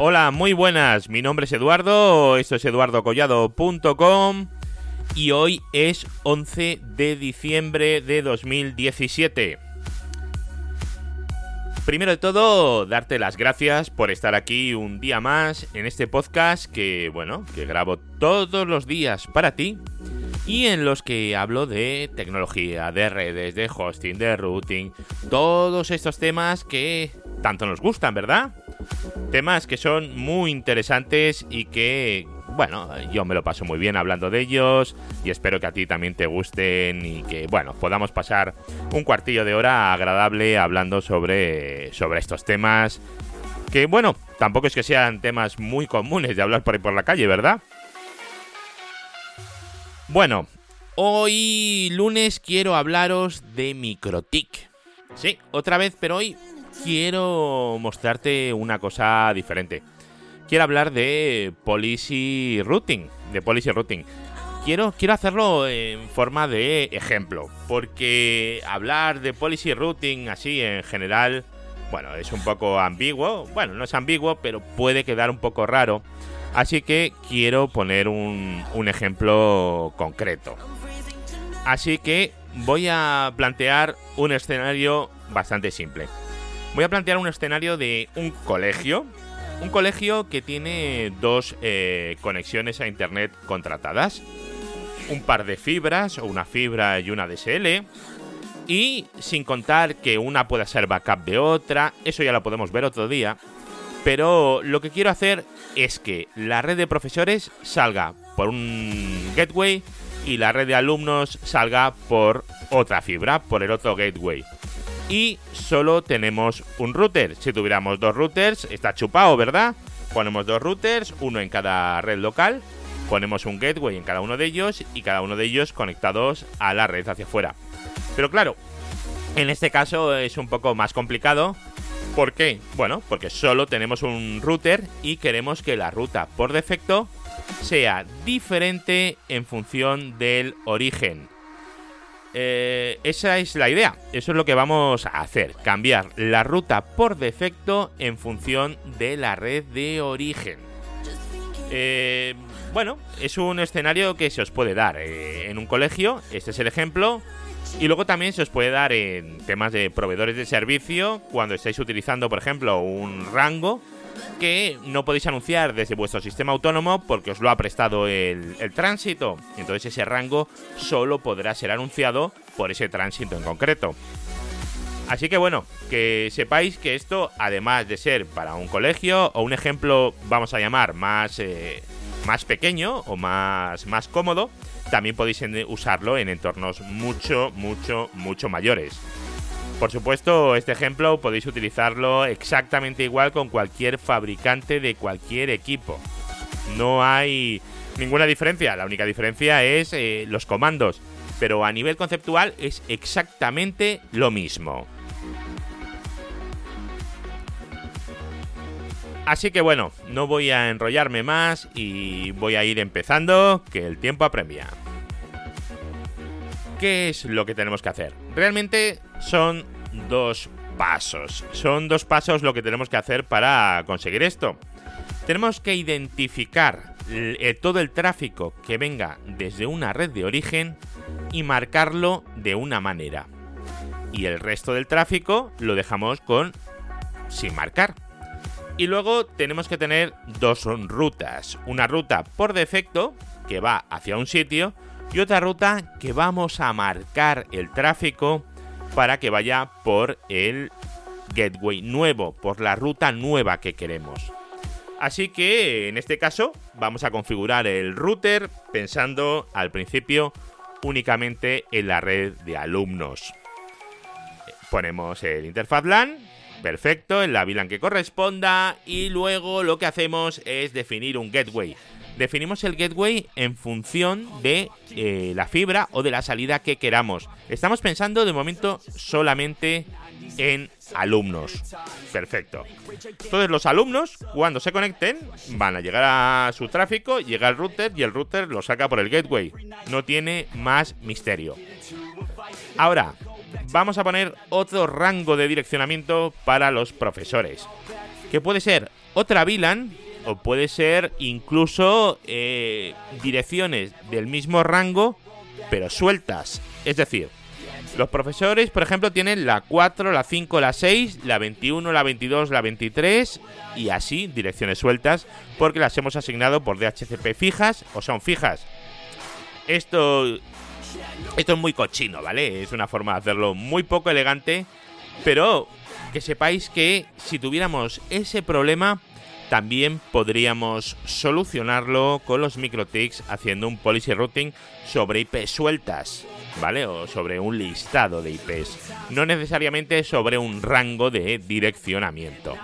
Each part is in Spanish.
Hola, muy buenas, mi nombre es Eduardo, esto es eduardocollado.com y hoy es 11 de diciembre de 2017. Primero de todo, darte las gracias por estar aquí un día más en este podcast que grabo todos los días para ti y en los que hablo de tecnología, de redes, de hosting, de routing, todos estos temas que tanto nos gustan, ¿verdad? Temas que son muy interesantes y que, yo me lo paso muy bien hablando de ellos y espero que a ti también te gusten y que, podamos pasar un cuartillo de hora agradable hablando sobre estos temas que, tampoco es que sean temas muy comunes de hablar por ahí por la calle, ¿verdad? Bueno, hoy lunes quiero hablaros de MikroTik. Sí, otra vez, pero hoy quiero mostrarte una cosa diferente. Quiero hablar de policy routing. Quiero hacerlo en forma de ejemplo, porque hablar de policy routing así en general, es un poco ambiguo. Bueno, no es ambiguo, pero puede quedar un poco raro. Así que quiero poner un ejemplo concreto. Así que voy a plantear un escenario bastante simple. Voy a plantear un escenario de un colegio que tiene dos conexiones a internet contratadas, un par de fibras, o una fibra y una DSL, y sin contar que una pueda ser backup de otra, eso ya lo podemos ver otro día, pero lo que quiero hacer es que la red de profesores salga por un gateway y la red de alumnos salga por otra fibra, por el otro gateway. Y solo tenemos un router. Si tuviéramos dos routers, está chupado, ¿verdad? Ponemos dos routers, uno en cada red local, ponemos un gateway en cada uno de ellos y cada uno de ellos conectados a la red hacia afuera. Pero claro, en este caso es un poco más complicado. ¿Por qué? Bueno, porque solo tenemos un router y queremos que la ruta por defecto sea diferente en función del origen. Esa es la idea, eso es lo que vamos a hacer, cambiar la ruta por defecto en función de la red de origen. Es un escenario que se os puede dar en un colegio, este es el ejemplo, y luego también se os puede dar en temas de proveedores de servicio cuando estáis utilizando, por ejemplo, un rango que no podéis anunciar desde vuestro sistema autónomo porque os lo ha prestado el tránsito. Entonces ese rango solo podrá ser anunciado por ese tránsito en concreto. Así que que sepáis que esto, además de ser para un colegio o un ejemplo, vamos a llamar más pequeño o más cómodo, también podéis usarlo en entornos mucho mayores. Por supuesto, este ejemplo podéis utilizarlo exactamente igual con cualquier fabricante de cualquier equipo. No hay ninguna diferencia, la única diferencia es los comandos, pero a nivel conceptual es exactamente lo mismo. Así que no voy a enrollarme más y voy a ir empezando, que el tiempo apremia. ¿Qué es lo que tenemos que hacer? Realmente son dos pasos. Son dos pasos lo que tenemos que hacer para conseguir esto. Tenemos que identificar todo el tráfico que venga desde una red de origen y marcarlo de una manera. Y el resto del tráfico lo dejamos sin marcar. Y luego tenemos que tener dos rutas. Una ruta por defecto que va hacia un sitio y otra ruta que vamos a marcar el tráfico para que vaya por el gateway nuevo, por la ruta nueva que queremos. Así que en este caso vamos a configurar el router pensando al principio únicamente en la red de alumnos. Ponemos el interfaz LAN, perfecto, en la VLAN que corresponda, y luego lo que hacemos es definir un gateway. Definimos el gateway en función de la fibra o de la salida que queramos. Estamos pensando de momento solamente en alumnos. Perfecto. Entonces los alumnos, cuando se conecten, van a llegar a su tráfico, llega al router y el router lo saca por el gateway. No tiene más misterio. Ahora, vamos a poner otro rango de direccionamiento para los profesores. que puede ser otra VLAN o puede ser incluso direcciones del mismo rango, pero sueltas. Es decir, los profesores, por ejemplo, tienen la 4, la 5, la 6, la 21, la 22, la 23 y así direcciones sueltas porque las hemos asignado por DHCP fijas o son fijas. Esto es muy cochino, ¿vale? Es una forma de hacerlo muy poco elegante, pero que sepáis que si tuviéramos ese problema también podríamos solucionarlo con los MikroTiks haciendo un policy routing sobre IP sueltas, ¿vale? O sobre un listado de IPs, no necesariamente sobre un rango de direccionamiento.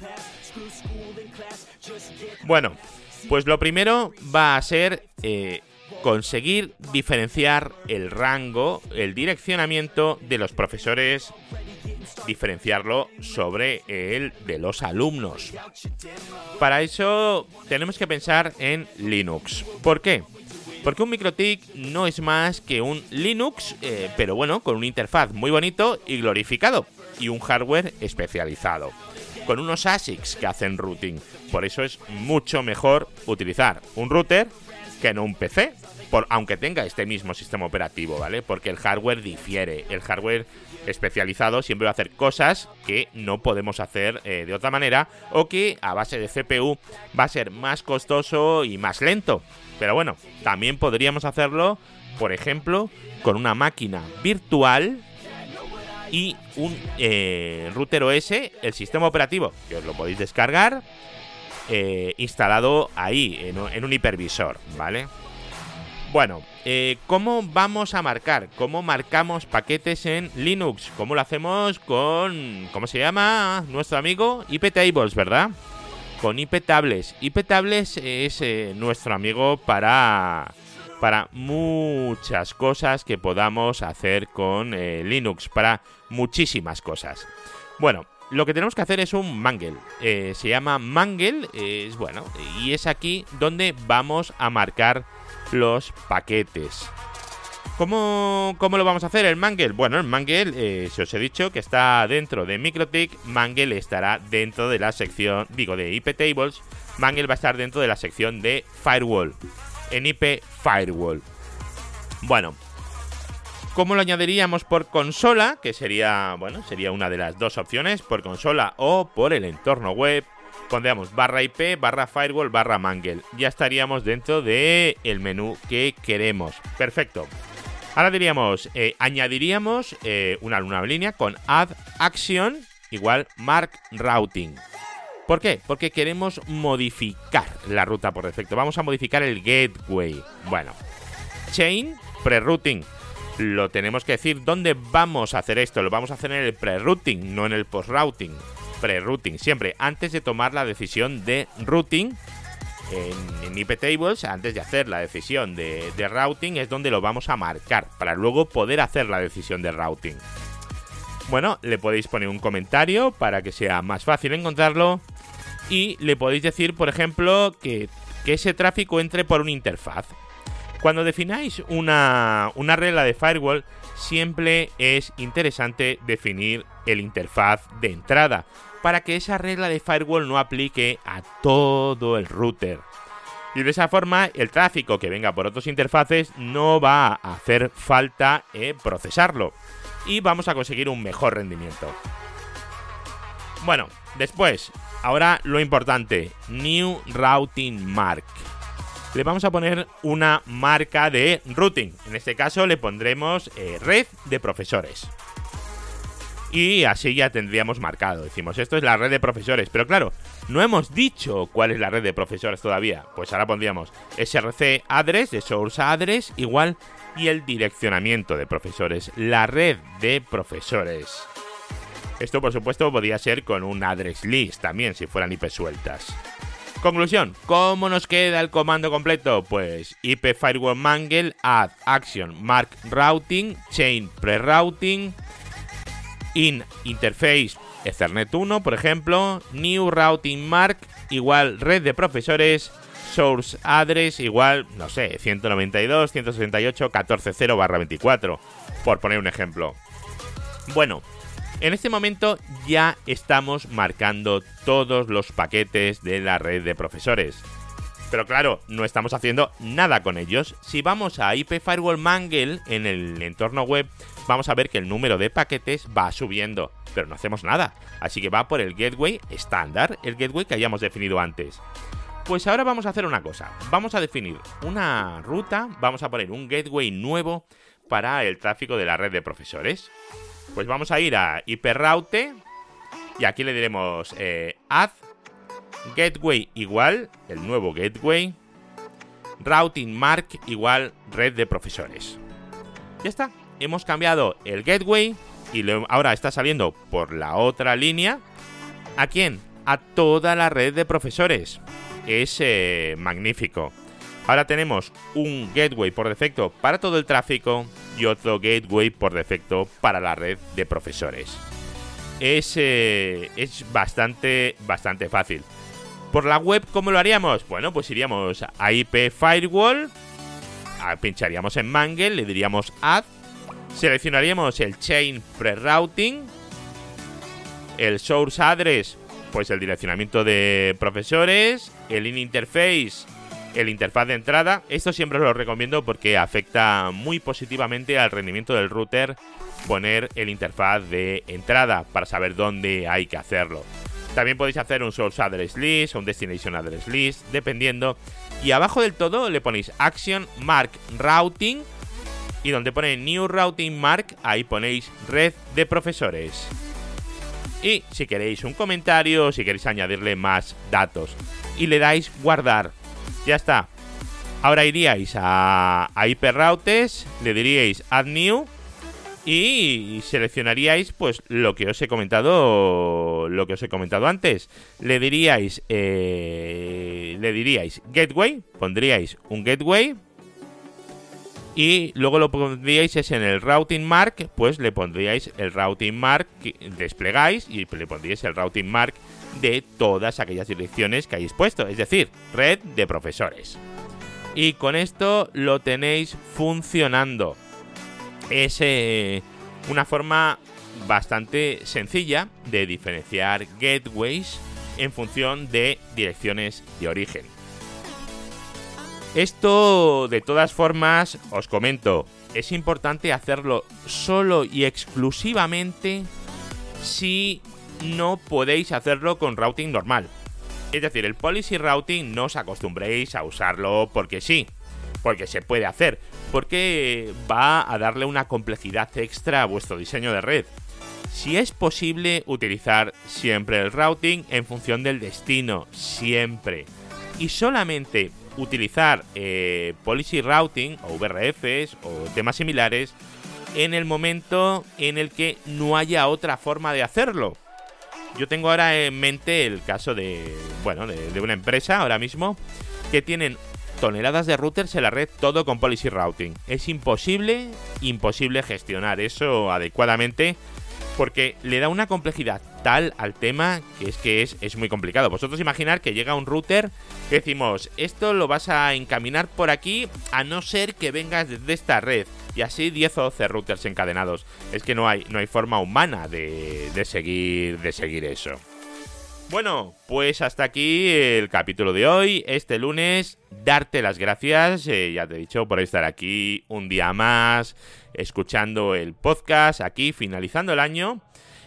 Bueno, pues lo primero va a ser conseguir diferenciar el rango, el direccionamiento de los profesores, diferenciarlo sobre el de los alumnos. Para eso tenemos que pensar en Linux. ¿Por qué? Porque un MikroTik no es más que un Linux, pero bueno, con una interfaz muy bonito y glorificado, y un hardware especializado, con unos ASICs que hacen routing. Por eso es mucho mejor utilizar un router que no un PC, aunque tenga este mismo sistema operativo, ¿vale? Porque el hardware difiere. El hardware especializado siempre va a hacer cosas que no podemos hacer de otra manera, o que a base de CPU va a ser más costoso y más lento. Pero bueno, también podríamos hacerlo, por ejemplo, con una máquina virtual y un router OS, el sistema operativo, que os lo podéis descargar, instalado ahí, en un hipervisor, ¿vale? Bueno, ¿cómo vamos a marcar? ¿Cómo marcamos paquetes en Linux? ¿Cómo lo hacemos con, ¿cómo se llama nuestro amigo? iptables, ¿verdad? Con iptables. iptables es nuestro amigo para muchas cosas que podamos hacer con Linux, para muchísimas cosas. Bueno, lo que tenemos que hacer es un mangle. Se llama mangle, es bueno, y es aquí donde vamos a marcar los paquetes. ¿Cómo lo vamos a hacer el mangle? Bueno, el mangle, si os he dicho que está dentro de MikroTik, mangle estará dentro de la sección, de iptables. Mangle va a estar dentro de la sección de firewall, en IP firewall. Bueno, ¿cómo lo añadiríamos por consola? Que sería una de las dos opciones, por consola o por el entorno web. Pondríamos /IP, /firewall, /mangle. Ya estaríamos dentro del menú que queremos. Perfecto. Ahora añadiríamos una línea con add action igual mark routing. ¿Por qué? Porque queremos modificar la ruta por defecto. Vamos a modificar el gateway. Bueno, chain pre-routing. Lo tenemos que decir dónde vamos a hacer esto. Lo vamos a hacer en el pre-routing, no en el post-routing. Pre-routing, siempre antes de tomar la decisión de routing en iptables, antes de hacer la decisión de routing, es donde lo vamos a marcar para luego poder hacer la decisión de routing. Bueno, le podéis poner un comentario para que sea más fácil encontrarlo y le podéis decir, por ejemplo, que ese tráfico entre por una interfaz. Cuando defináis una regla de firewall, siempre es interesante definir el interfaz de entrada para que esa regla de firewall no aplique a todo el router. Y de esa forma, el tráfico que venga por otras interfaces no va a hacer falta procesarlo y vamos a conseguir un mejor rendimiento. Bueno, después, ahora lo importante, New Routing Mark. Le vamos a poner una marca de routing. En este caso le pondremos red de profesores. Y así ya tendríamos marcado. Decimos, esto es la red de profesores. Pero claro, no hemos dicho cuál es la red de profesores todavía. Pues ahora pondríamos src address, de source address, igual, y el direccionamiento de profesores. La red de profesores. Esto, por supuesto, podría ser con un address list también, si fueran IP sueltas. Conclusión, ¿cómo nos queda el comando completo? Pues IP firewall mangle, add action mark routing, chain pre-routing, in interface Ethernet 1, por ejemplo, new routing mark igual red de profesores, source address igual, no sé, 192.168.14.0/24, por poner un ejemplo. Bueno, En este momento ya estamos marcando todos los paquetes de la red de profesores. Pero claro, no estamos haciendo nada con ellos. Si vamos a IP Firewall Mangle en el entorno web, vamos a ver que el número de paquetes va subiendo, pero no hacemos nada. Así que va por el gateway estándar, el gateway que hayamos definido antes. Pues ahora vamos a hacer una cosa. Vamos a definir una ruta, vamos a poner un gateway nuevo para el tráfico de la red de profesores. Pues vamos a ir a IPRoute y aquí le diremos add gateway igual, el nuevo gateway, routing mark igual red de profesores. Ya está, hemos cambiado el gateway y ahora está saliendo por la otra línea. ¿A quién? A toda la red de profesores. Es magnífico. Ahora tenemos un gateway por defecto para todo el tráfico y otro gateway por defecto para la red de profesores. Es bastante fácil. Por la web, ¿cómo lo haríamos? Bueno, pues iríamos a IP Firewall, pincharíamos en Mangle, le diríamos Add, seleccionaríamos el Chain Pre-Routing, el Source Address, pues el direccionamiento de profesores, el In Interface, el interfaz de entrada. Esto siempre os lo recomiendo porque afecta muy positivamente al rendimiento del router poner el interfaz de entrada para saber dónde hay que hacerlo. También podéis hacer un Source Address List o un Destination Address List, dependiendo. Y abajo del todo le ponéis Action Mark Routing. Y donde pone New Routing Mark, ahí ponéis Red de Profesores. Y si queréis un comentario, si queréis añadirle más datos. Y le dais Guardar. Ya está. Ahora iríais a IP Routes, le diríais Add New. Y seleccionaríais pues lo que os he comentado antes. Le diríais gateway, pondríais un gateway y luego lo pondríais en el routing mark, pues le pondríais el routing mark que desplegáis y le pondríais el routing mark de todas aquellas direcciones que hayáis puesto, es decir, red de profesores. Y con esto lo tenéis funcionando. Es una forma bastante sencilla de diferenciar gateways en función de direcciones de origen. Esto, de todas formas, os comento, es importante hacerlo solo y exclusivamente si no podéis hacerlo con routing normal. Es decir, el policy routing no os acostumbréis a usarlo porque sí. Porque se puede hacer, porque va a darle una complejidad extra a vuestro diseño de red. Si es posible, utilizar siempre el routing en función del destino, siempre. Y solamente utilizar policy routing o VRFs o temas similares en el momento en el que no haya otra forma de hacerlo. Yo tengo ahora en mente el caso de una empresa ahora mismo que tienen toneladas de routers en la red, todo con policy routing. Es imposible gestionar eso adecuadamente porque le da una complejidad tal al tema que es muy complicado. Vosotros imaginar que llega un router que decimos, esto lo vas a encaminar por aquí a no ser que vengas desde esta red. Y así 10 o 12 routers encadenados. Es que no hay forma humana de seguir eso. Bueno, pues hasta aquí el capítulo de hoy, este lunes. Darte las gracias, ya te he dicho, por estar aquí un día más, escuchando el podcast, aquí finalizando el año.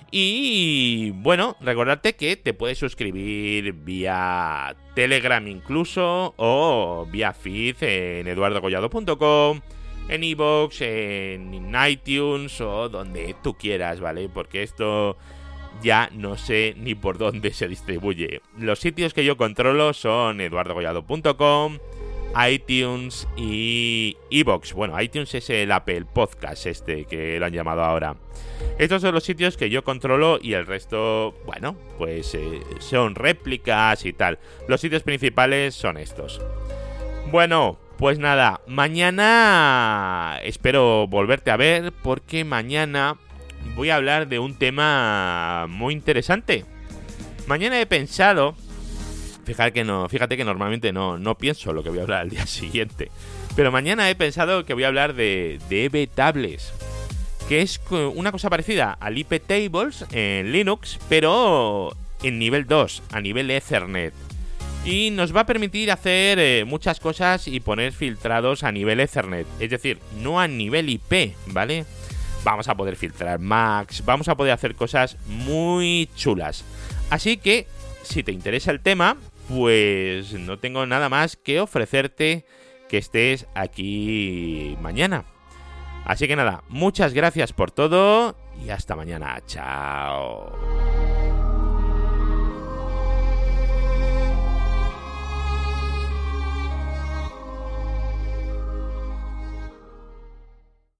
Y bueno, recordarte que te puedes suscribir vía Telegram incluso, o vía feed en eduardocollado.com, en iVoox, en iTunes o donde tú quieras, ¿vale? Porque esto ya no sé ni por dónde se distribuye. Los sitios que yo controlo son eduardocollado.com, iTunes y iVoox. Bueno, iTunes es el Apple Podcast que lo han llamado ahora. Estos son los sitios que yo controlo y el resto, bueno, pues son réplicas y tal. Los sitios principales son estos. Bueno, pues nada, mañana espero volverte a ver porque mañana voy a hablar de un tema muy interesante. Mañana he pensado, fíjate que normalmente no pienso lo que voy a hablar al día siguiente, pero mañana he pensado que voy a hablar de EV Tablets. que es una cosa parecida al IP Tables en Linux, pero en nivel 2, a nivel Ethernet. Y nos va a permitir hacer muchas cosas y poner filtrados a nivel Ethernet, es decir, no a nivel IP, ¿vale? Vamos a poder filtrar Macs, vamos a poder hacer cosas muy chulas. Así que, si te interesa el tema, pues no tengo nada más que ofrecerte que estés aquí mañana. Así que nada, muchas gracias por todo y hasta mañana. Chao.